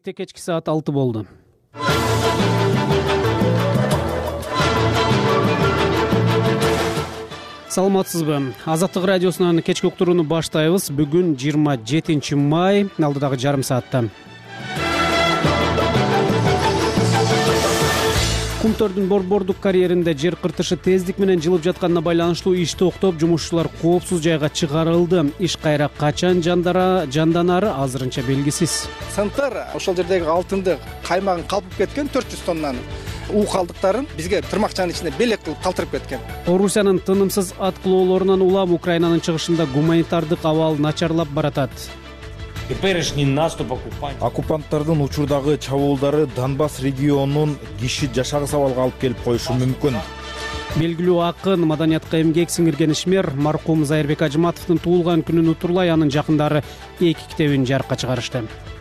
Бишкекте кечки саат 6 болду. Саламатсызбы? Азаттык радиосунан кечки уктурууну баштайбыз. Бүгүн 27 май, алдыдагы жарым саатта. Кумтөрдүн борбордук карьеринде жер кыртышы тездик менен жылып жатканына байланыштуу иш токтоп, жумушчулар коопсуз жайга чыгарылды. Иш кайра качан жанданары азырынча белгисиз. Сыныптар ошол жердеги алтынды каймагын калпып кеткен 400 тоннаны. У калдыктарын бизге тырмакчанын ичинде белек кылып калтырып кеткен. Орусиянын тынымсыз аткылоолорунан улам Украинанын чыгышында гуманитардык абал начарлап баратат. Оккупанттардын учурдагы чабуулдары Донбасс регионунун киши жашагыс абалга алып келип коюшу мүмкүн. Белгилүү акын, маданиятка эмгек сиңирген ишмер маркум Зайырбек Ажыматовдун туулган күнүн утурлай анын жакындары 2 китебин жарыкка чыгарышты.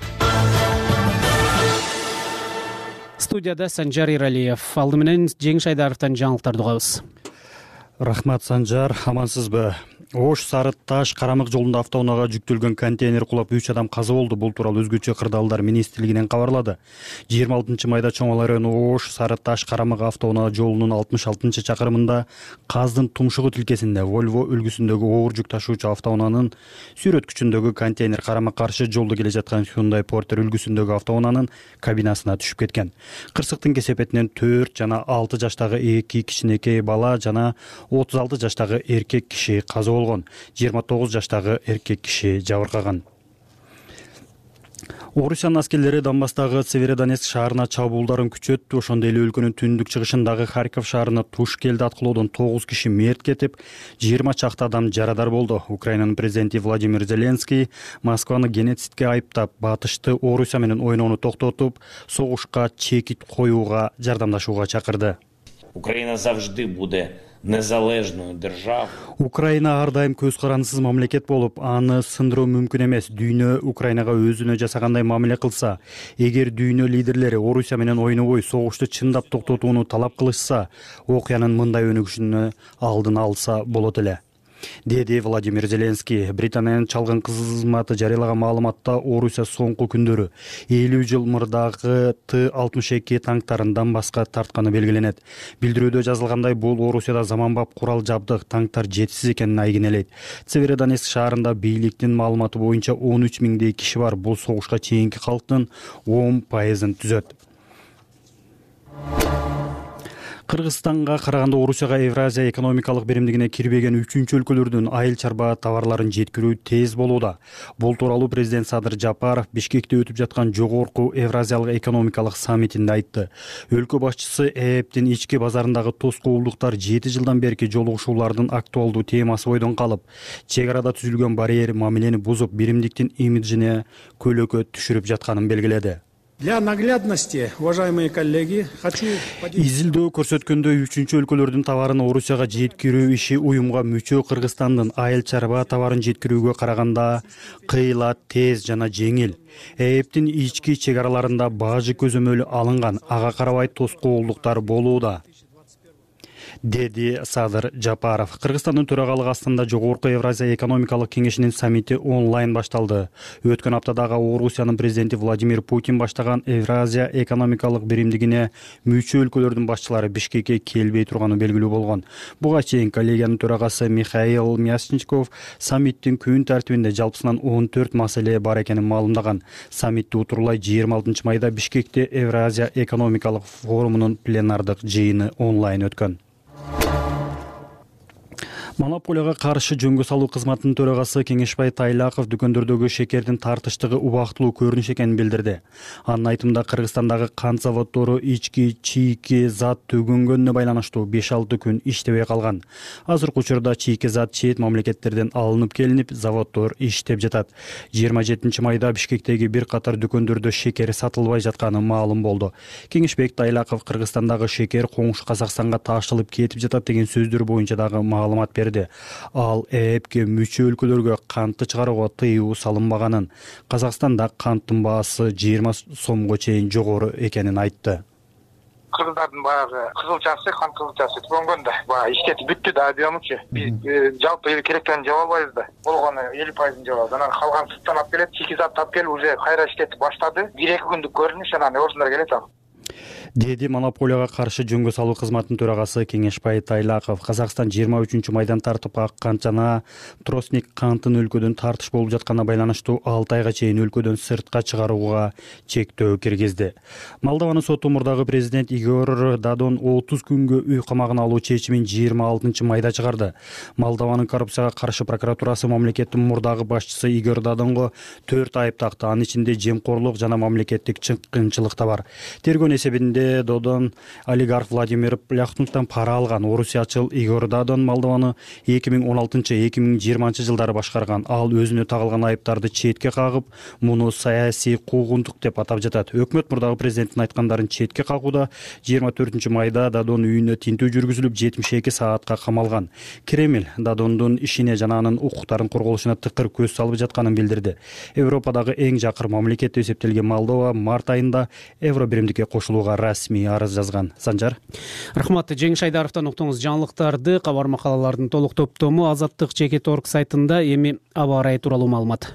Студияда Санжар Иралиев. Алды менен Жеңиш Айдаровдон жаңылыктарды угабыз. Рахмат, Санжар, амансызбы? Ош Сары Таш Карамык жолунда автоунаага жүктөлгөн контейнер кулап 3 адам каза болду. Бул тууралуу өзгөчө кырдаалдар министрлигинен кабарлады. 26 майда Чоң району Ош Сары Таш Карамык автоунаа жолунун 66-чакырымында Каздын Тумшугу тилкесинде Volvo үлгүсүндөгү оор жүк ташуучу автоунаанын сүрөткүчүндөгү контейнер карама каршы жолду келе жаткан Hyundai Porter үлгүсүндөгү автоунаанын кабинасына түшүп кеткен. Кырсыктын кесепетинен 4 жана 6 жаштагы 2 кичинекей бала жана 36 жаштагы эркек киши каза болгон. 29 жаштагы эркек киши жабыркаган. Орусиянын аскерлери Донбасстагы Северодонецк шаарына чабуулдарын күчөттү. Ошондой эле өлкөнүн түндүк чыгышындагы Харьков шаарына туш келди аткылоодон 9 киши мерт кетип, 20 чакты адам жарадар болду. Украинанын президенти Владимир Зеленский Москваны геноцидке айыптап, батышты Орусия менен ойноону токтотуп, согушка чекит коюуга жардамдашууга чакырды. Украина завжди буде незалежною державою. Украина ар дайым көз карандысыз мамлекет болуп, аны сындыруу мүмкүн эмес. Дүйнө Украинага өзүнө жасагандай мамиле кылса, эгер дүйнө лидерлери Орусия менен ойнобой согушту чындап токтотууну талап кылышса, окуянын мындай өнүгүшүнө алдын алса болот эле, деди Владимир Зеленский. Британиянын чалгын кызматы жарыялаган маалыматта Орусия соңку күндөрү 50 жыл мурдагы Т-62 танктарынан башка тартканы белгиленет. Билдирүүдө жазылгандай, бул Орусияда заманбап курал жабдык танктар жетишсиз экенин айгинелейт. Северодонецк шаарында бийликтин маалыматы боюнча 13 миңдей киши бар. Бул согушка чейинки калктын 10% түзөт. Кыргызстанга караганда Орусияга Евразия экономикалык биримдигине кирбеген 3-чү өлкөлөрдүн айыл чарба товарларын жеткирүү тез болууда. Бул тууралуу президент Садыр Жапаров Бишкекте өтүп жаткан жогорку Евразиялык экономикалык саммитинде айтты. Өлкө башчысы ЭЭПтин ички базарындагы тоскоолдуктар 7 жылдан берки жолугушуулардын актуалдуу темасы бойдон калып, чек арада түзүлгөн барьер мамилени бузуп, биримдиктин имиджине көлөкө түшүрүп жатканын белгиледи. Для наглядности, уважаемые коллеги, хочу... Изилдөө көрсөткөндөй 3-чү өлкөлөрдүн товарын Орусияга жеткирүү иши уюмга мүчө Кыргызстандын айыл чарба товарын жеткирүүгө караганда кыйла, тез жана жеңил. ЭЭПтин ички чек араларында бажы көзөмөлү алынган, ага карабай тоскоолдуктар болууда, деди Садыр Жапаров. Кыргызстандын төрагалыгы астында жогорку Евразия экономикалык кеңешинин саммити онлайн башталды. Өткөн аптадагы Орусиянын президенти Владимир Путин баштаган Евразия экономикалык биримдигине мүчө өлкөлөрдүн башчылары Бишкекке келбей турганы белгилүү болгон. Буга чейин коллегиянын төрагасы Михаил Мясников саммиттин күн тартибинде жалпысынан 14 маселе бар экенин маалымдаган. Саммитти утурлай 26 майда Бишкекте Евразия экономикалык форумунун пленардык жыйыны онлайн өткөн. Монополияга каршы жөнгө салуу кызматынын төрагасы Кеңешбай Тайлаков дүкөндөрдөгү шекердин тартыштыгы убактылуу көрүнүш экенин билдирди. Анын айтымында Кыргызстандагы кант заводдору ички чийки зат төгөнгөнүнө байланыштуу 5-6 күн иштебей калган. Азыркы учурда чийки зат чет мамлекеттерден алынып келинип, заводдор иштеп жатат. 27 майда Бишкектеги бир катар дүкөндөрдө шекер сатылбай жатканы маалым болду. Кеңешбек Тайлаков Кыргызстандагы шекер коңшу Казакстанга ташталып кетип жатат деген сөздөр боюнча дагы маалымат берди. Ал ЭЭПке мүчө өлкөлөргө кантты чыгарууга тыюу салынбаганын, Казакстанда канттын баасы 20 сомго чейин жогору экенин айтты. кыргыздардын баягы кызылчасы, кан кызылчасы түгөнгөн да. Баягы иштети бүттү да объемучу. Биз жалпы эл керектен жаба албайбыз да. Болгону 50% жабабыз. Анан калган сырттан алып келет, шикизатты алып келип уже кайра иштетип баштады. 1-2 күндүк көрүнүш анан ордундар келет ал. деди монополияга каршы жөнгө салуу кызматынын төрагасы Кеңешбай Тайлаков. Казакстан 23-майдан тартып аккан жана Тростник кантын өлкөдөн тартыш болуп жатканына байланыштуу 6 айга чейин өлкөдөн сыртка чыгарууга чектөө киргизди. Молдованын соту мурдагы президент Игор Дадон 30 күнгө үй камагына алуу чечимин 26-майда чыгарды. Молдованын коррупцияга каршы прокуратурасы мамлекеттин мурдагы башчысы Игор Дадонго 4 айып такты. Анын ичинде жемкорлук жана мамлекеттик чыккынчылык да бар. Тергөө эсебинде Додон олигарх Владимир Пляхтуновдон пара алган. Орусиячыл Игор Дадон Молдованы 2016-2020 жылдары башкарган. Ал өзүнө тагылган айыптарды четке кагып, муну саясий куугунтук деп атап жатат. Өкмөт мурдагы президенттин айткандарын четке кагууда 24-майда Дадон үйүнө тинтүү жүргүзүлүп 72 саатка камалган. Кремль Дадондун ишине жана анын укуктарын корголушуна тыкыр көз салып жатканын билдирди. Европадагы эң жакыр мамлекет деп эсептелген Молдова март айында Евро биримдикке кошулууга расмий арыз жазган. Санжар. Рахмат. Жеңиш Айдаровдон уктуңуз жаңылыктарды. Кабар макалалардын толук топтому Азаттык Чекит.орг сайтында. Эми аба ырайы тууралуу маалымат.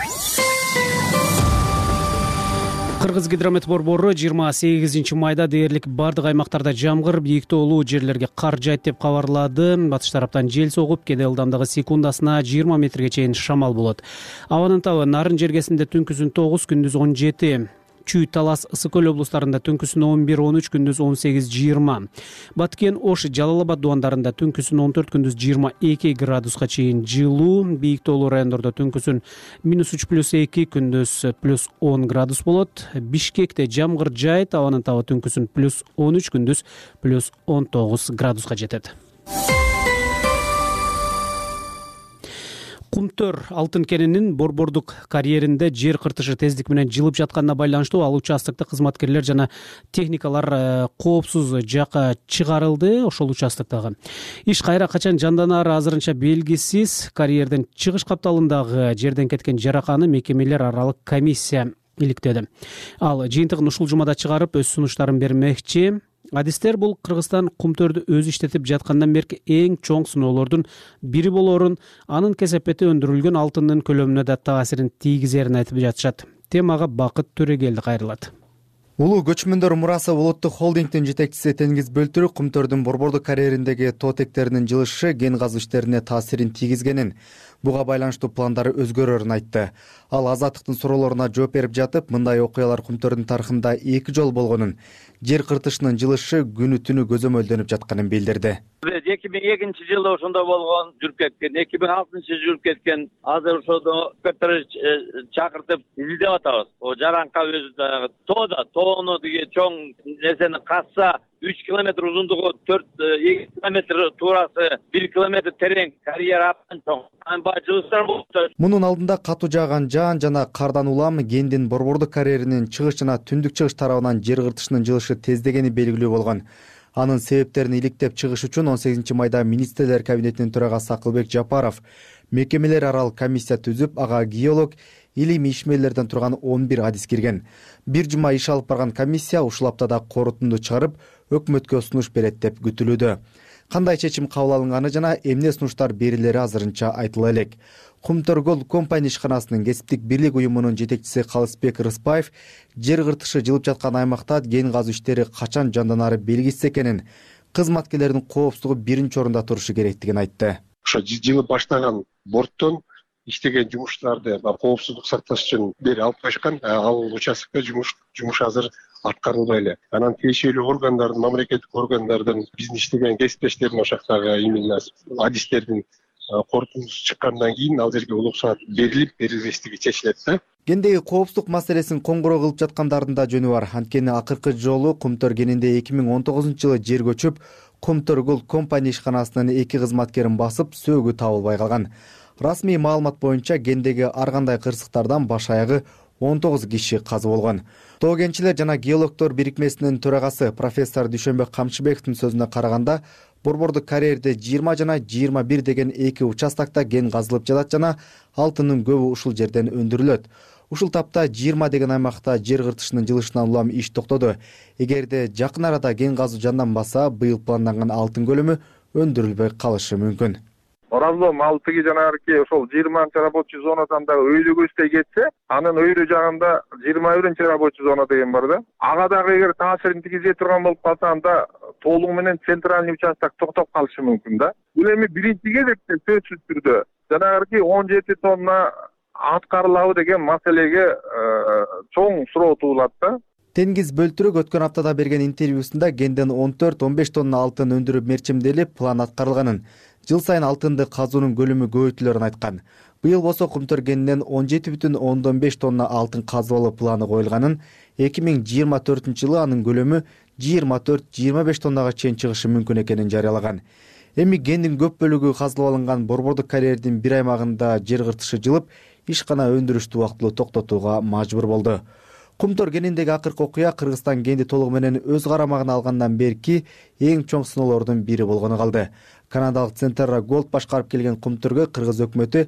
Кыргыз гидромет борбору 28-майда дээрлик бардык аймактарда жамгыр, бийик тоолуу жерлерге кар жайт деп кабарлады. Батыш тараптан жел согуп, кээде ылдамдыгы секундасына 20 метрге чейин шамал болот. Абанын табы Нарын жергесинде түнкүсүн 9, күндүз 17. Чүй, Талас, Ысык Көл облустарында түнкүсүн 11-13, күндүз 18-20. Баткен, Ош, Жалал-Абад дубандарында түнкүсүн 14, күндүз 22 градуска чейин жылуу. Бийик тоолуу райондордо түнкүсүн -3+2, күндүз +10 градус болот. Бишкекте жамгыр жайт, абанын табы түнкүсүн +13, күндүз +19 градуска жетет. Кумтөр алтын кенинин борбордук карьеринде жер кыртышы тездик менен жылып жатканына байланыштуу ал участокту кызматкерлер жана техникалар коопсуз жакка чыгарылды. Ошол участоктогу иш кайра качан жанданары азырынча белгисиз. Карьерден чыгыш капталындагы жерден кеткен жараканы мекемелер аралык комиссия иликтеди. Ал жыйынтыгын ушул жумада чыгарып, өз сунуштарын бермекчи. Адистер бул Кыргызстан кумтөрдү өзү иштетип жаткандан берки эң чоң сыноолордун бири болорун, анын кесепети өндүрүлгөн алтындын көлөмүнө да таасирин тийгизерин айтып жатышат. Темага Бакыт Төрөгелди кайрылат. Улуу көчмөндөр мурасы улуттук холдингдин жетекчиси Теңиз Бөлтүрүк кумтөрдүн борбордук карьериндеги тоотектеринин жылышы ген газы иштерине таасирин тийгизгенин, буга байланыштуу пландары өзгөрөрүн айтты. Ал Азаттыктын суроолоруна жооп берип жатып, мындай окуялар кумтөрдүн тарыхында 2 жол болгонун, жер кыртышынын жылышы күнү түнү көзөмөлдөнүп жатканын билдирди. 2002 жылы ошондо болгон, жүрүп кеткен, 2006 жүрүп кеткен. Азыр ошондо эксперттер чакыртып изилдеп атабыз. О жаранка өзү тоону деген чоң нерсени касса 3 километр узундугу, 2 километр туурасы, 1 километр терең, карьера аптан чоң. Жылыштар болуп. Мунун алдында катуу жааган жаан жана кардан улам гендин борбордук карьеринин чыгыш жана түндүк чыгыш тарабынан жер кыртышынын жылышы тездегени белгилүү болгон. Анын себептерин иликтеп чыгыш үчүн 18-майда министрлер кабинетинин төрагасы Акылбек Жапаров мекемелер аралык комиссия түзүп, ага геолог, илим ишмерлерден турган 11 адис кирген. Бир жума иш алып барган комиссия ушул аптада корутунду чыгарып, өкмөткө сунуш берет деп күтүлүүдө. Кандай чечим кабыл алынганы жана эмне сунуштар берилери азырынча айтыла элек. Кумтөр Gold Company ишканасынын кесиптик бирлик уюмунун жетекчиси Калысбек Рыспаев жер кыртышы жылып жаткан аймакта ген газуу иштери качан жанданары белгисиз экенин, кызматкерлердин коопсуздугу биринчи орунда турушу керектигин айтты. Ошо жылып баштаган борттон иштеген жумуштарды коопсуздук сакташ үчүн бери алып коюшкан. Ал участокто жумуш азыр аткарылбай эле. Анан тиешелүү органдардын, мамлекеттик органдардын биздин иштеген кесиптештердин ошактагы именно адистердин корутундусу чыккандан кийин ал жерге уруксат берилип, берилбестиги чечилет да. Гендеги коопсуздук маселесин коңгуроо кылып жаткандардын да жөнү бар. Анткени акыркы жолу Кумтөр кенинде 2019-жылы жер көчүп, Кумтөр Gold Company ишканасынын 2 кызматкерин басып, сөөгү табылбай калган. Расмий маалымат боюнча гендеги ар кандай кырсыктардан баш аягы 19 киши казы болгон. Тоо кенчилер жана геологдор бирикмесинин төрагасы профессор Дүйшөнбек Камчыбековдун сөзүнө караганда, борбордук карьерде 20 жана 21 деген 2 участокто ген казылып жатат жана алтындын көбү ушул жерден өндүрүлөт. Ушул тапта 20 деген аймакта жер кыртышынын жылышынан улам иш токтоду. Эгерде жакын арада кен казуу жанданбаса, быйыл планданган алтын көлөмү өндүрүлбөй калышы мүмкүн. Оразлом ал тиги жанагы ошол 20 рабочий зонадан дагы өйдө көздөй кетсе, анын өйдө жагында 21 рабочий зона деген бар да. Ага дагы эгер таасирин тийгизе турган болуп калса, анда толугу менен центральный участок токтоп калышы мүмкүн да. Бул эми биринчи кезекте сөзсүз түрдө жанагы 17 тонна аткарылабы деген маселеге чоң суроо туулат да. Теңиз Бөлтүрөк өткөн аптада берген интервьюсунда кенден 14-15 тонна алтын өндүрүп мерчимделип, план аткарылганын, жыл сайын алтынды казуунун көлөмү көбөйтүлөрүн айткан. Быйыл болсо Кумтөр кенинен 17,5 тонна алтын казып планы коюлганын, 2024 жылы анын көлөмү 24-25 тоннага чейин чыгышы мүмкүн экенин жарыялаган. Эми кендин көп бөлүгү казылып алынган борбордук карьердин бир аймагында жер кыртышы жылып, ишкана өндүрүштү убактылуу токтотууга мажбур болду. Кумтөр кениндеги акыркы окуя Кыргызстан кенди толугу менен өз карамагына алгандан берки эң чоң сыноолордун бири болгону калды. Канадалык Centerra Gold башкарып келген Кумтөргө Кыргыз өкмөтү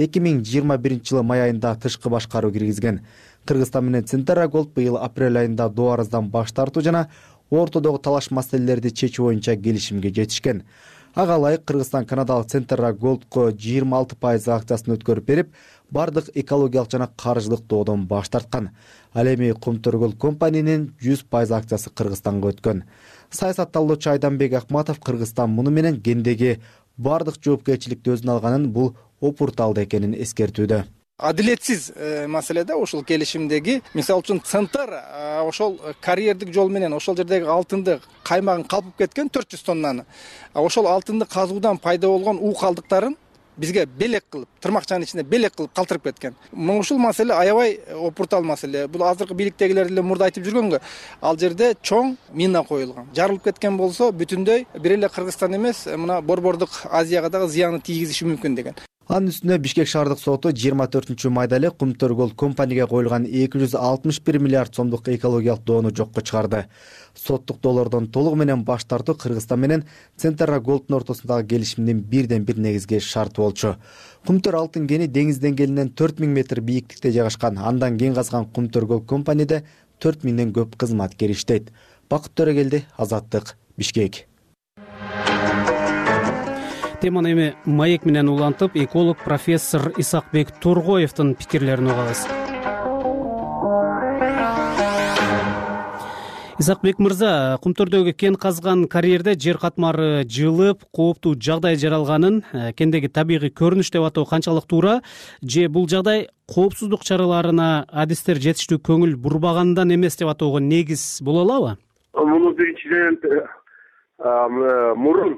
2021 жылы май айында тышкы башкаруу киргизген. Кыргызстан менен Centerra Gold быйыл апрель айында доо арыздан баш тартуу жана ортодогу талаш маселелерди чечүү боюнча келишимге жетишкен. Ага ылайык Кыргызстан канадалык Centerra Goldко 26% акциясын өткөрүп берип, бардык экологиялык жана каржылык доодон баш тарткан. Ал эми Кумтөр Gold компаниянын 100% акциясы Кыргызстанга өткөн. Саясатталуучу Айданбек Акматов Кыргызстан муну менен кендеги бардык жоопкерчиликти өзүнө алганын, бул опурталды экенин эскертүүдө. Адилетсиз маселеде ошол келишимдеги, мисалы үчүн Центр ошол карьердик жол менен ошол жердеги алтынды каймагын калпып кеткен 400 тоннаны. Ошол алтынды казуудан пайда болгон уу калдыктарын бизге белек кылып, тырмакчанын ичинде белек кылып калтырып кеткен. Ушул маселе аябай опуртал маселе. Бул азыркы бийликтегилер деле мурда айтып жүргөнгө, ал жерде чоң мина коюлган. Жарылып кеткен болсо бүтүндөй бир эле Кыргызстан эмес, мына борбордук Азияга дагы зыяны тийгизиши мүмкүн деген. Анын үстүнө Бишкек шаардык соту 24 майда эле Кумтөр Gold компанияга коюлган 261 миллиард сомдук экологиялык доону жокко чыгарды. Соттук доолордон толугу менен баш тартуу Кыргызстан менен Centerra Gold'ун ортосундагы келишимдин бирден бир негизги шарты болчу. Кумтөр алтын кени деңиз деңгээлинен 4000 метр бийиктикте жайгашкан. Андан кен казган Кумтөр Gold компанияда 4000ден көп кызматкер иштейт. Бакыт Төрөгелди, Азаттык, Бишкек. Теманы эми маек менен улантып, эколог профессор Исакбек Тургоевдун пикирлерин угабыз. Исакбек мырза, Кумтөрдөгү кен казган карьерде жер катмары жылып, кооптуу жагдай жаралганын, кендеги табигый көрүнүш деп атоо канчалык туура, же бул жагдай коопсуздук чараларына адистер жетиштүү көңүл бурбагандан эмес деп атоого негиз боло алабы? Муну биринчиден мурун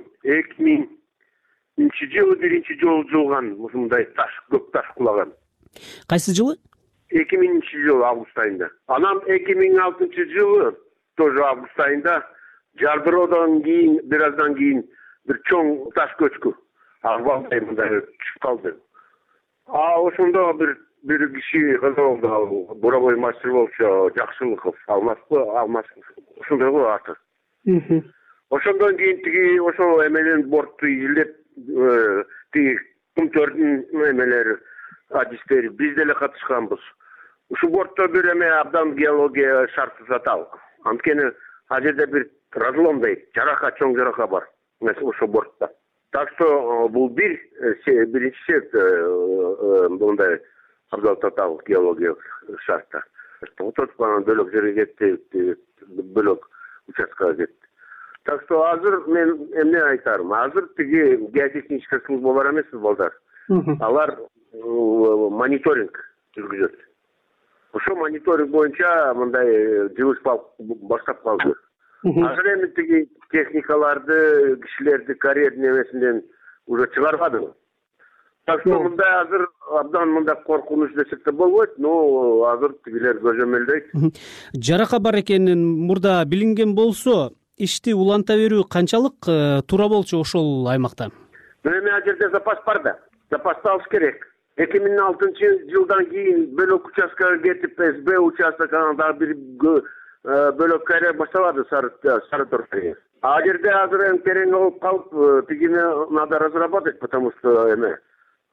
2000 жылы биринчи жолу жылган ушундай таш, көп таш кулаган. Кайсы жылы? 2000 жылы август айында. Анан 2006 жылы тоже август айында жардыроодон кийин, бир аздан кийин бир чоң таш көчкү. Албандай мындай түшүп калды. Ошондо бир киши кызылды, буровой мастер болчу, Жакшылыков, Алмасков. Ошондой го аты. Ошондон кийин тиги ошол эмелен бортду изилдеп, тиги Кумтөрдүн эмелери, адистери биз деле катышканбыз. Ушу бортто бир эме абдан геология шарты сатал. Анткени ал жерде бир разломдой жарака, чоң жарака бар ошол бортто. Так что бул биринчи себеп мындай абдан татаал геология шартта. Ототуп анан бөлөк жерге кетти, бөлөк участкага кетти. Так что азыр мен эмне айтарым? Азыр тиги геотехнический служба бар эмеспи балдар? Алар мониторинг жүргүзөт. Ошо мониторинг боюнча мындай жылыш баштап калды. Азыр эми тиги техникаларды, кишилерди карьердин эмесинен уже чыгарбады. Так что мындай азыр абдан мындай коркунуч десек да болбойт, но азыр тигилер көзөмөлдөйт. Жарака бар экенин мурда билинген болсо, ишти уланта берүү канчалык туура болчу ошол аймакта? Эми ал жерде запас бар да. Запасты алыш керек. 2006 жылдан кийин бөлөк участкага кетип, СБ участкага дагы бир бөлөк карьер башталады, Сарытор карьер. Ал жерде азыр терең болуп калып, тигини надо разработать, потому что эме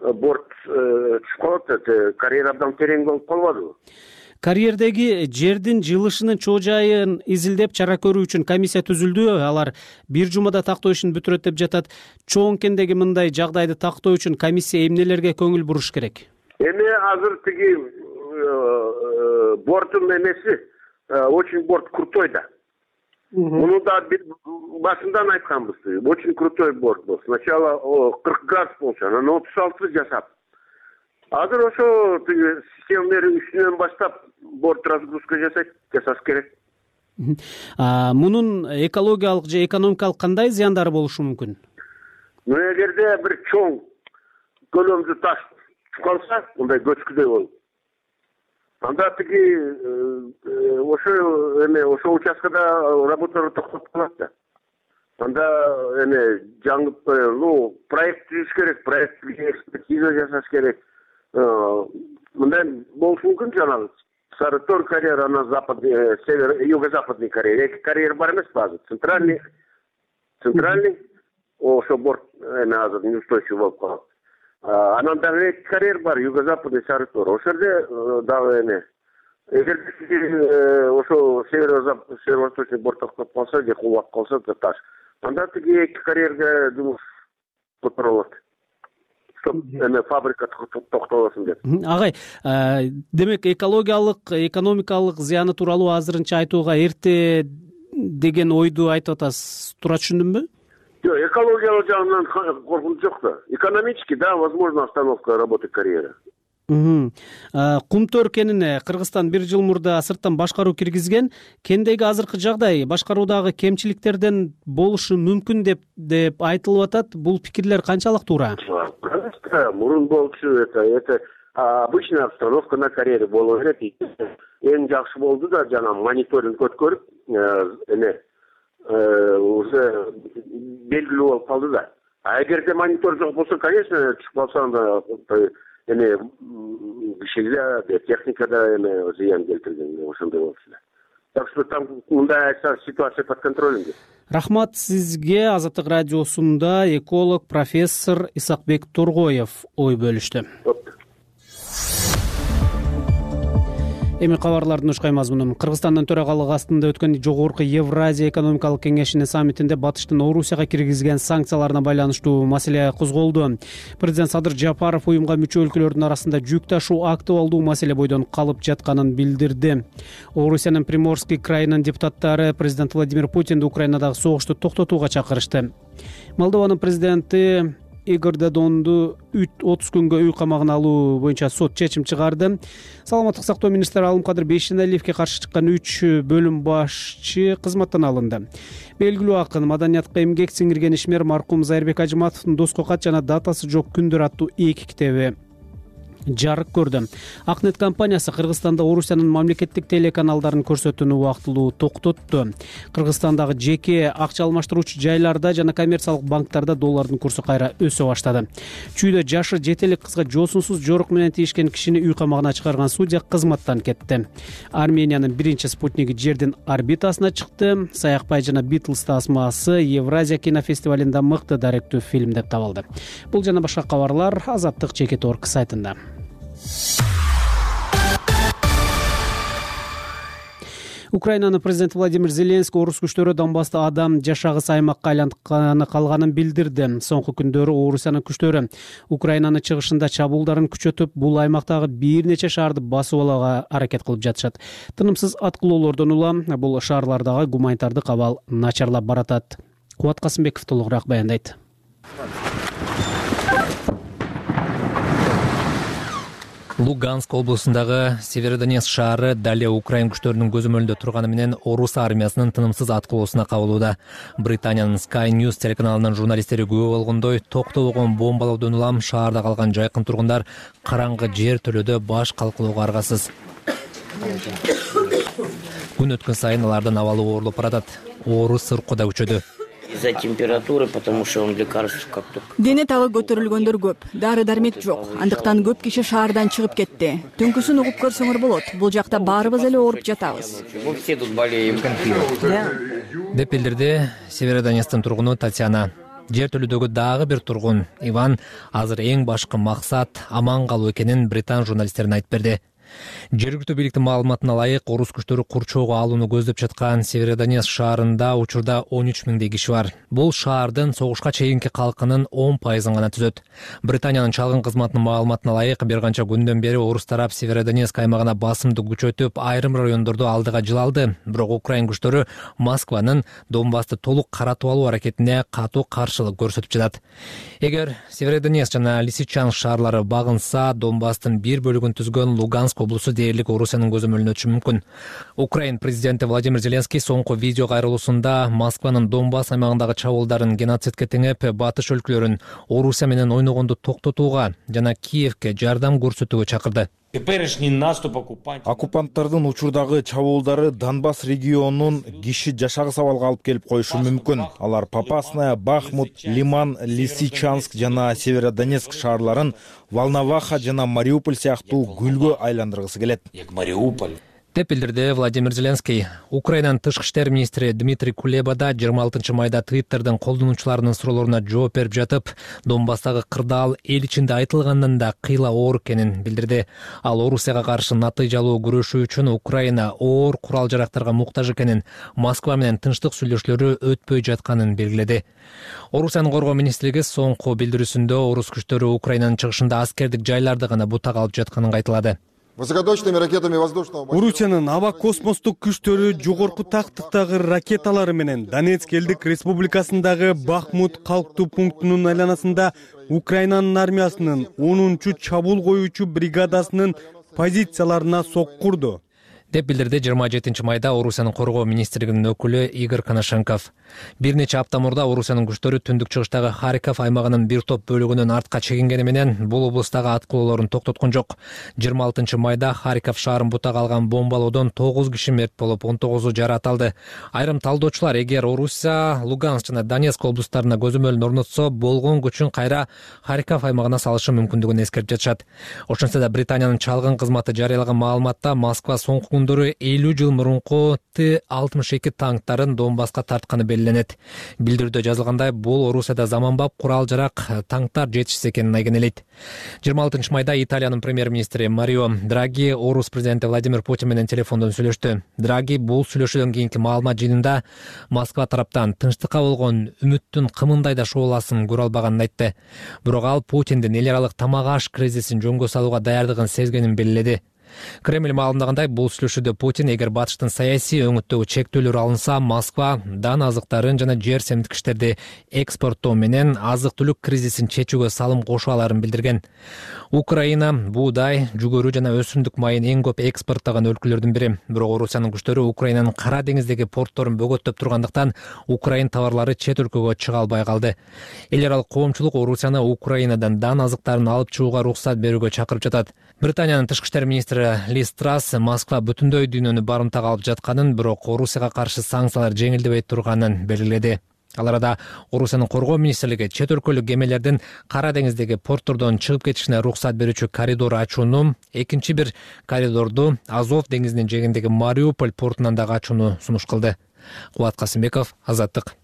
борт түшүп калат, карьер абдан терең болуп калбадыбы? Карьердеги жердин жылышынын чоо жайын изилдеп чара көрүү үчүн комиссия түзүлдү. Алар бир жумада тактоо ишин бүтүрөт деп жатат. Чоңкендеги мындай жагдайды тактоо үчүн комиссия эмнелерге көңүл буруш керек? Эми азыр тиги борттун эмеси очень борт крутой да. Муну да башынан айтканбыз. Очень крутой борт бол. Сначала 40 градус болчу, анан 36 жасап. Азыр ошо системалардын үстүнөн баштап борт разгрузка жасаш керек. Мунун экологиялык же экономикалык кандай зыяндары болушу мүмкүн? Эгерде бир чоң көлөмдүү таш түшүп калса, мындай көчкүдөй болуп, анда тиги ошо участкада работалар токтоп калат да. Анда жаңы проект түзүш керек, проектке экспертиза жасаш керек. Мындай болушу мүмкүн, жанагы Сарытор карьер, анан западный, юго-западный карьер. Эки карьер бар эмес базы. Центральный, ошо борт азыр неустойчивый болуп калат. Анан дагы эки карьер бар, юго-западный, Сарытор. Ошол жерде дагы эгер ошо северо-восточный борт токтоп калса, же кулап калса таш, анда тиги эки карьерге жумуш которулат. Фабрика токтолосун деп. Агай, демек экологиялык, экономикалык зыяны тууралуу азырынча айтууга эрте деген ойду айтып атасыз. Туура түшүндүмбү? Жок, экологиялык жагынан коркунуч жок да. Экономически, да, возможно остановка работы карьера. Кумтөр кенине Кыргызстан бир жыл мурда сырттан башкаруу киргизген. Кендеги азыркы жагдай башкаруудагы кемчиликтерден болушу мүмкүн деп айтылып атат. Бул пикирлер канчалык туура? Мурун болчу, это обычная обстановка на карьере боло берет. Эң жакшы болду да, жана мониторинг өткөрүп, уже белгилүү болуп калды да. А эгерде монитор жок болсо, конечно, түшүп калса анда кишиге, техникада зыян келтирген, ошондой болчу да. Так что там мындай ситуация под контролем. Рахмат сизге. Азаттык радиосунда эколог профессор Исакбек Торгоев ой бөлүштү. Эми кабарлардын уч мазмунун. Кыргызстандын төрагалыгы астында өткөн жогорку Евразия экономикалык кеңешинин саммитинде Батыштын Орусияга киргизген санкцияларына байланыштуу маселе козголду. Президент Садыр Жапаров уюмга мүчө өлкөлөрдүн арасында жүк ташуу актуалдуу маселе бойдон калып жатканын билдирди. Орусиянын Приморский крайынын депутаттары президент Владимир Путинди Украинадагы согушту токтотууга чакырышты. Молдованын президенти Игорь Додонду 30 күнгө үй камагына алуу боюнча сот чечим чыгарды. Саламаттык сактоо министри Алымкадыр Бейшеналиевге каршы чыккан 3 бөлүм башчы кызматтан алынды. Белгилүү акын, маданиятка эмгек сиңирген ишмер маркум Зайырбек Ажыматовдун Доско кат жана датасы жок күндөр аттуу 2 китеби жарык көрдү. Акнет компаниясы Кыргызстанда Орусиянын мамлекеттик телеканалдарын көрсөтүүнү убактылуу токтотту. Кыргызстандагы жеке акча алмаштыруучу жайларда жана коммерциялык банктарда доллардын курсу кайра өсө баштады. Чүйдө жашы жетелик кызга жосунсуз жорук менен тийишкен кишини үй камагына чыгарган судья кызматтан кетти. Армениянын биринчи спутниги жердин орбитасына чыкты. Саякбай жана Битлз тасмасы Евразия кинофестивалында мыкты даректүү фильм деп табылды. Бул жана башка кабарлар Азаттык Чекет.орг сайтында. Украинанын президенти Владимир Зеленский орус күчтөрү Донбасста адам жашагыс аймакка айлантканы калганын билдирди. Соңку күндөрү Орусиянын күчтөрү Украинанын чыгышында чабуулдарын күчөтүп, бул аймактагы бир нече шаарды басып алууга аракет кылып жатышат. Тынымсыз аткылоолордон улам бул шаарлардагы гуманитардык абал начарлап баратат. Кубат Касымбеков толугураак баяндайт. Луганск облусундагы Северодонецк шаары дале Украин күчтөрүнүн көзөмөлүндө турганы менен орус армиясынын тынымсыз аткылоосуна кабылууда. Британиянын Sky News телеканалынын журналисттери күбө болгондой, токтобогон бомбалоодон улам шаарда калган жайкын тургундар караңгы жер төлөдө баш калкылоого аргасыз. Күн өткөн сайын алардын абалы оорлоп баратат. Оору сыркы да күчөдү. Из-за температуры, потому что он лекарств как только. Дене тагы көтөрүлгөндөр көп. Дары-дармек жок. Андыктан көп киши шаардан чыгып кетти. Түнкүсүн угуп көрсөңөр болот. Бул жакта баарыбыз эле ооруп жатабыз. Мы все тут болеем. Деп билдирди Северодонецктин тургуну Татьяна. Жер төлөдөгү дагы бир тургун Иван азыр эң башкы максат аман калуу экенин Британ журналисттерине айтып берди. Жергиликтүү бийликтин маалыматына ылайык, орус күчтөрү курчоого алууну көздөп жаткан Северодонецк шаарында учурда 13 миңдей киши бар. Бул шаардын согушка чейинки калкынын 10% гана түзөт. Британиянын чалгын кызматынын маалыматына ылайык, бир канча күндөн бери орус тарап Северодонецк аймагына басымды күчөтүп, айрым райондорду алдыга жылалды. Бирок Украин күчтөрү Москванын Донбассты толук каратып алуу аракетине катуу каршылык көрсөтүп жатат. Эгер Северодонецк жана Лисичанск шаарлары багынса, Донбасстын бир бөлүгүн түзгөн Луганск облусу дээрлик Орусиянын көзөмөлүнө өтүшү мүмкүн. Украин президенти Владимир Зеленский соңку видео кайрылуусунда Москванын Донбасс аймагындагы чабуулдарын геноцидке теңеп, батыш өлкөлөрүн Орусия менен ойногонду токтотууга жана Киевке жардам көрсөтүүгө чакырды. Оккупанттардын учурдагы чабуулдары Донбасс регионунун киши жашагыс абалга алып келип коюшу мүмкүн. Алар Попасная, Бахмут, Лиман, Лисичанск жана Северодонецк шаарларын Волноваха жана Мариуполь сыяктуу гүлгө айландыргысы келет. деп билдирди Владимир Зеленский. Украинанын тышкы иштер министри Дмитрий Кулеба да 26 майда Твиттердин колдонуучуларынын суроолоруна жооп берип жатып, Донбасстагы кырдаал эл ичинде айтылгандан да кыйла оор экенин билдирди. Ал Орусияга каршы натыйжалуу күрөшүү үчүн Украина оор курал-жарактарга муктаж экенин, Москва менен тынчтык сүйлөшүүлөрү өтпөй жатканын белгиледи. Орусиянын коргоо министрлиги соңку билдирүүсүндө орус күчтөрү Украинанын чыгышында аскердик жайларды гана бутак алып жатканын кайталады. Орусиянын аба космостук күчтөрү жогорку тактыктагы ракеталары менен Донецк элдик республикасындагы Бахмут калктуу пунктунун айланасында Украинанын армиясынын 10-чу чабуул коюучу бригадасынын позицияларына соккурду, деп билдирди 27 майда Орусиянын коргоо министрлигинин өкүлү Игорь Коношенков. Бир нече апта мурда Орусиянын күчтөрү түндүк чыгыштагы Харьков аймагынын бир топ бөлүгүнөн артка чегингени менен бул облустагы аткылоолорун токтоткон жок. 26 майда Харьков шаарын бутак алган бомбалоодон 9 киши мерт болуп, 19-у жаракат алды. Айрым талдоочулар эгер Орусия Луганск жана Донецк облустарына көзөмөлүн орнотсо, болгон күчүн кайра Харьков аймагына салышы мүмкүндүгүн эскерип жатышат. Ошентсе да Британиянын чалгын кызматы жарыялаган маалыматта Москва соңку 50 жыл мурунку Т-62 танктарын Донбасска тартканы белгиленет. Билдирүүдө жазылгандай, бул Орусияда заманбап курал-жарак танктар жетишсе экенин айгинелейт. 26 майда Италиянын премьер-министри Марио Драги орус президенти Владимир Путин менен телефондон сүйлөштү. Драги бул сүйлөшүүдөн кийинки маалымат жыйынында Москва тараптан тынчтыкка болгон үмүттүн кымындай да шооласын көрө албаганын айтты. Бирок ал Путиндин эл аралык тамак аш кризисин жөнгө салууга даярдыгын сезгенин белгиледи. Кремль маалымдагандай, бул сүйлөшүүдө Путин эгер батыштын саясий өңүттөгү чектөөлөр алынса, Москва дан азыктарын жана жер семирткичтерди экспорттоо менен азык-түлүк кризисин чечүүгө салым кошо аларын билдирген. Украина буудай, жүгөрү жана өсүмдүк майын эң көп экспорттогон өлкөлөрдүн бири. Бирок Орусиянын күчтөрү Украинанын Кара деңиздеги портторун бөгөттөп тургандыктан Украин товарлары чет өлкөгө чыга албай калды. Эл аралык коомчулук Орусияны Украинадан дан азыктарын алып чыгууга уруксат берүүгө чакырып жатат. Британиянын тышкы иштер министри Лиз Трасс Москва бүтүндөй дүйнөнү барымтага алып жатканын, бирок Орусияга каршы санкциялар жеңилдебей турганын белгиледи. Ал арада Орусиянын коргоо министрлиги чет өлкөлүк кемелердин Кара деңиздеги порттордон чыгып кетишине уруксат берүүчү коридор ачууну, экинчи бир коридорду Азов деңизинин жээгиндеги Мариуполь портунан дагы ачууну сунуш кылды. Кубат Касымбеков, Азаттык.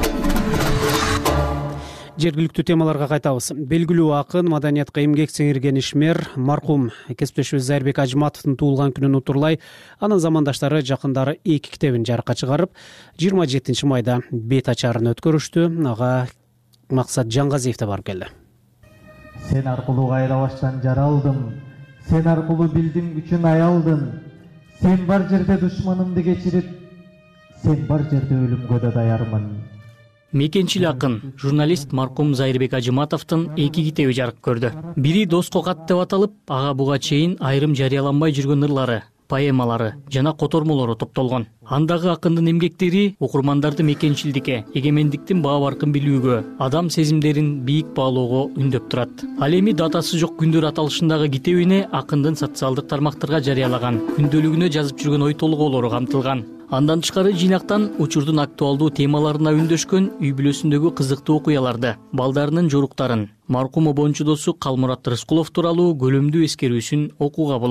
Жергиликтүү темаларга кайтабыз. Белгилүү акын, маданиятка эмгек сиңирген ишмер, маркум кесиптешибиз Зайырбек Ажыматовдун туулган күнүн утурлай, анын замандаштары жакындары 2 китебин жарыкка чыгарып, 27 майда бет ачарын өткөрүштү. Ага Максат Жаңгазиев да барып келди. Сен аркылуу кайрабаштан жаралдым, сен аркылуу билдим күчүн аялдым, сен бар жерде душманымды кечирип, сен бар жерде өлүмгө да даярмын. Мекенчил акын, журналист маркум Зайырбек Ажыматовдун 2 китеби жарык көрдү. Бири Доско кат деп аталып, ага буга чейин айрым жарыяланбай жүргөн ырлары, поэмалары жана котормолору топтолгон. Андагы акындын эмгектери окурмандарды мекенчилдикке, эгемендиктин баа баркын билүүгө, адам сезимдерин бийик баалоого үндөп турат. Ал эми датасы жок күндөр аталышындагы китебине акындын социалдык тармактарга жарыялаган, күндөлүгүнө жазып жүргөн ой толгоолору камтылган. Андан тышкары жыйнактан учурдун актуалдуу темаларына үндөшкөн үй бүлөсүндөгү кызыктуу окуяларды, балдарынын жоруктарын, маркум обончу досу Калмурат Рыскулов тууралуу көлөмдүү эскерүүсүн окууга болот.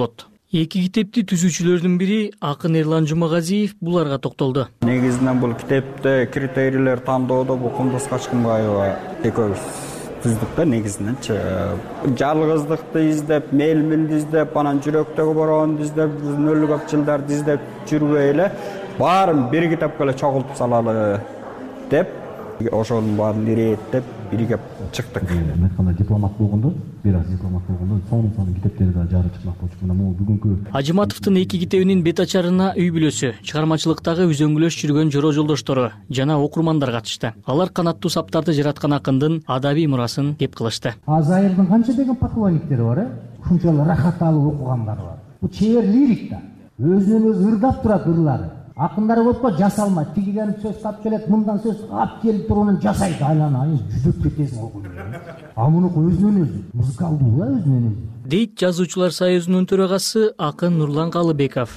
Эки китепти түзүүчүлөрдүн бири акын Эрлан Жумагазиев буларга токтолду. Негизинен бул китепте критерийлер тандоодо бул Кундуз Качкынбаева экөөбүз түздүк да негизиненчи. Жалгыздыкты издеп, мелмилди издеп, анан жүрөктөгү бороону издеп, нөлү көп жылдарды издеп жүрбөй эле баарын бир китепке эле чогултуп салалы деп, ошонун баарын ирээттеп биригип чыктык. Мен кандай дипломат болгондо, бир аз дипломат болгондо сонун китептерди да жарып чыкмак болчу. Мына могу бүгүнкү Ажыматовдун эки китебинин бет ачарына үй бүлөсү, чыгармачылыктагы үзөңгүлөш жүргөн жора жолдоштору жана окурмандар катышты. Алар канаттуу саптарды жараткан акындын адабий мурасын кеп кылышты. Азайырдын канча деген поклонниктери бар, ушунчалык рахат алып окугандар бар. Бул чебер лирик да. Өзүнөн өзү ырдап турат ырлары. Акындар көпкө жасалмайт. Тигиден сөз тап келет, мындан сөз ап келип туруп жасайт. Айлана жүзүп кетесиң окуйт. А мунуку өзүнөн өзү музыкалдуу да өзүнөн өзү. Дейт жазуучулар союзунун төрагасы акын Нурлан Калыбеков.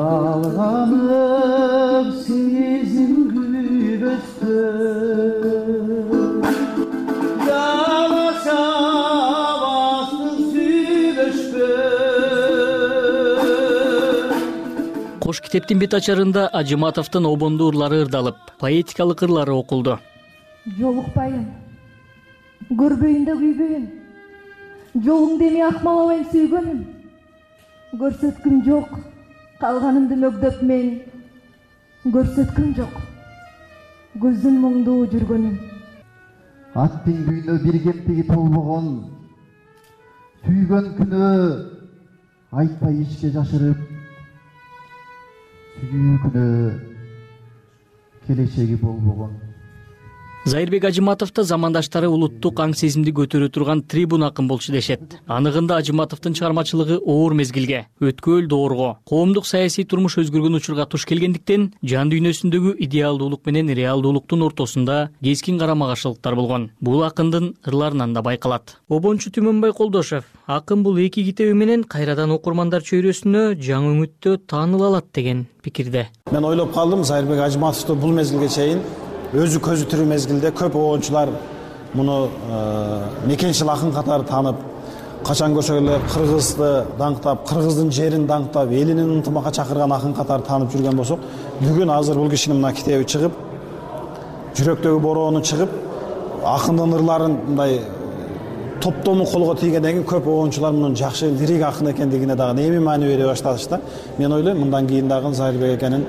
Жалганып сезим күбөстө Кош китептин бет ачарында Ажыматовдун обондуу ырлары ырдалып, поэтикалык ырлары окулду. Жолукпайын, көрбөйүн да күйбөйүн, жолуңду эми акмалабайын сүйгөнүм. Көрсөткүм жок, калганымды мөгдөп мен, көрсөткүм жок, көзүм моңдуу жүргөнүм. Аттын күйүнө бир кемтиги толбогон, сүйгөн күнөө айтпай ичке жашырып, күнөө келечеги болбогон. Зайырбек Ажыматовдо замандаштары улуттук аң сезимди көтөрө турган трибун акын болчу дешет. Анығында Ажыматовдун чыгармачылыгы оор мезгилге, өткөл доорго, коомдук саясий турмуш өзгөргөн учурга туш келгендиктен, жан дүйнөсүндөгү идеалдуулук менен реалдуулуктун ортосунда кескин карама-каршылыктар болгон. Бул акындын ырларынан да байкалат. Обончу Түмөнбай Колдошев акын бул эки китеби менен кайрадан окурмандар чөйрөсүнө жаңы үмүттө тааныла алат деген пикирде. Мен ойлоп калдым, Зайырбек Ажыматовду бул мезгилге чейин өзү көзү тирүү мезгилде көп оончулар муну мекенчил акын катары таанып, качан көрсө эле кыргызды даңктап, кыргыздын жерин даңктап, элинин ынтымакка чакырган акын катары таанып жүргөн болсок, бүгүн азыр бул кишинин мына китеби чыгып, жүрөктөгү бороону чыгып, акындын ырларын мындай топтому колго тийгенден кийин көп оончулар мунун жакшы лирик акын экендигине дагы эми маани бере баштадыч да. Мен ойлойм, мындан кийин дагы Зайырбек экенин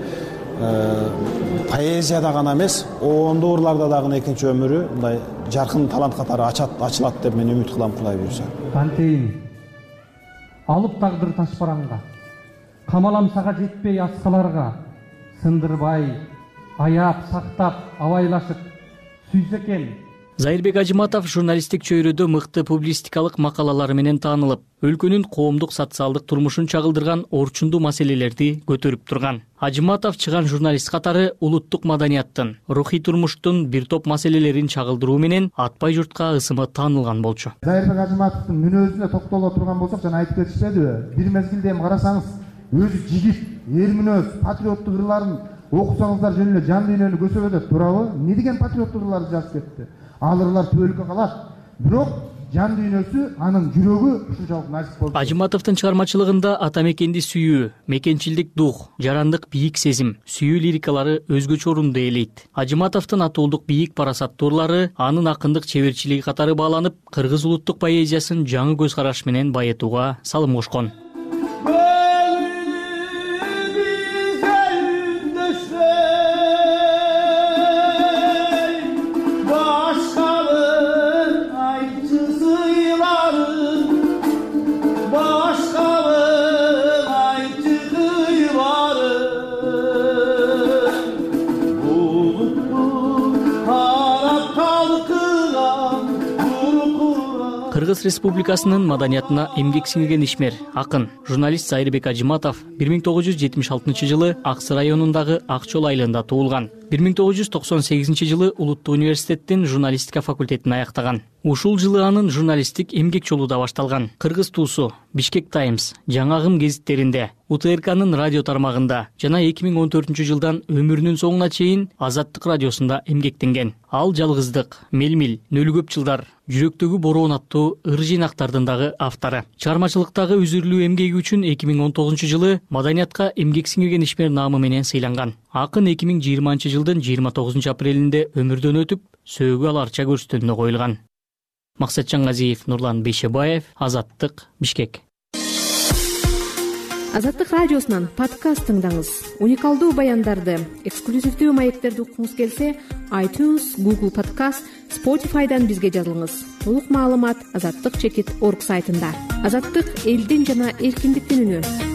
поэзияда гана эмес, оондуу ырларда дагы экинчи өмүрү мындай жаркын талант катары ачылат деп мен үмүт кылам, Кудай буйрса. Кантейин алып тагдыр ташбаранга, камаламсага жетпей аскаларга, сындырбай, аяп, сактап, абайлашып сүйсө экен. Зайырбек Ажыматов журналисттик чөйрөдө мыкты публистикалык макалалары менен таанылып, өлкөнүн коомдук социалдык турмушун чагылдырган орчундуу маселелерди көтөрүп турган. Ажыматов чыган журналист катары улуттук маданияттын, рухий турмуштун бир топ маселелерин чагылдыруу менен атпай журтка ысымы таанылган болчу. Зайырбек Ажыматовдун мүнөзүнө токтоло турган болсок, жана айтып кетишпедиби? Бир мезгилде эми карасаңыз, өзү жигит, эр мүнөз, патриоттук ырларын окусаңыздар жөн эле жан дүйнөнү көсөбөдөт, туурабы? Эмне деген патриоттук ырларды жазып кетти? Ал ырлар төбөлүккө калат. Бирок жан дүйнөсү, анын жүрөгү ушунчалык назик болду. Ажыматовдун чыгармачылыгында ата мекенди сүйүү, мекенчилдик дух, жарандык бийик сезим, сүйүү лирикалары өзгөчө орунду ээлейт. Ажыматовдун атуулдук бийик парасаттуу ырлары анын акындык чеберчилиги катары бааланып, кыргыз улуттук поэзиясын жаңы көз караш менен байытууга салым кошкон. Кыргыз Республикасынын маданиятына эмгек сиңирген ишмер, акын, журналист Зайырбек Ажыматов 1976 жылы Аксы районундагы Акчол айылында туулган. 1998 Улуттук университеттин журналистика факультетин аяктаган. Ушул жылы анын журналисттик эмгек жолу да башталган. Кыргыз туусу, Бишкек Таймс, Жаңагым гезиттеринде, УТРКнын радио тармагында жана 2014 жылдан өмүрүнүн соңуна чейин Азаттык радиосунда эмгектенген. Ал жалгыздык, Мелмил, Нөлүү көп жылдар, Жүрөктөгү бороон аттуу ыр жыйнактардын дагы автору. Чыгармачылыктагы үзүрлүү эмгеги үчүн 2019 жылы Маданиятка эмгек сиңирген ишмер наамы менен сыйланган. Акын 2020 жылдын 29 апрелинде өмүрдөн өтүп, сөөгү ал арча көрстөнүнө коюлган. Максатжан Газиев, Нурлан Бейшебаев, Азаттык, Бишкек. Азаттык радиосунан подкаст тыңдаңыз. Уникалдуу баяндарды, эксклюзивдүү маектерди уккуңуз келсе, iTunes, Google Podcast, Spotify'дан бизге жазылыңыз. Толук маалымат Азаттык.org сайтында. Азаттык — элдин жана эркиндиктин үнү.